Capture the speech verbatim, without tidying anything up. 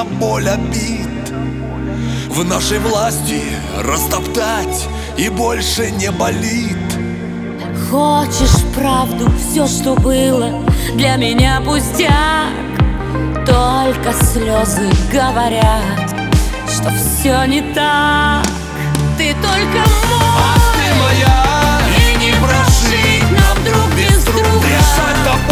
боль обид в нашей власти растоптать и больше не болит. Хочешь правду, все, что было для меня пустяк. Только слезы говорят, что все не так. Ты только мой, а ты моя, и не прожить нам друг без друга. Решать